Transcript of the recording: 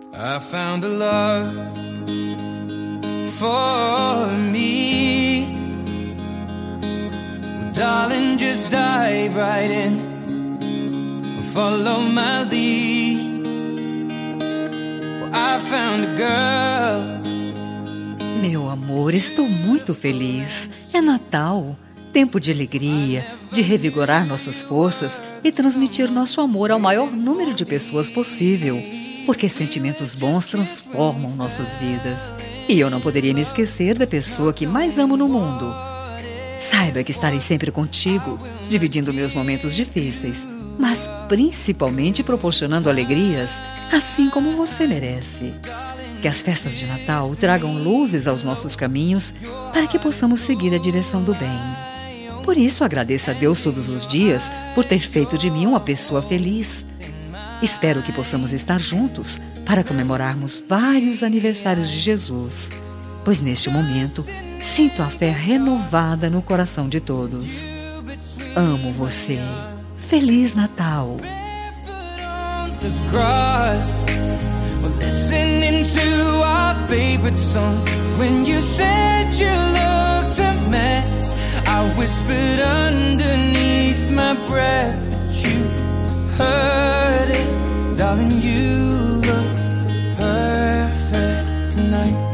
I found a love for me. Well, darling, just dive right in. Follow my lead. Well, I found a girl. Meu amor, estou muito feliz. É Natal. Tempo de alegria, de revigorar nossas forças e transmitir nosso amor ao maior número de pessoas possível. Porque sentimentos bons transformam nossas vidas. E eu não poderia me esquecer da pessoa que mais amo no mundo. Saiba que estarei sempre contigo, dividindo meus momentos difíceis, mas principalmente proporcionando alegrias, assim como você merece. Que as festas de Natal tragam luzes aos nossos caminhos para que possamos seguir a direção do bem. Por isso agradeço a Deus todos os dias por ter feito de mim uma pessoa feliz. Espero que possamos estar juntos para comemorarmos vários aniversários de Jesus, pois neste momento sinto a fé renovada no coração de todos. Amo você. Feliz Natal! Listening to our favorite song. When you said you looked a mess, I whispered underneath my breath, but you heard it. Darling, you look perfect tonight.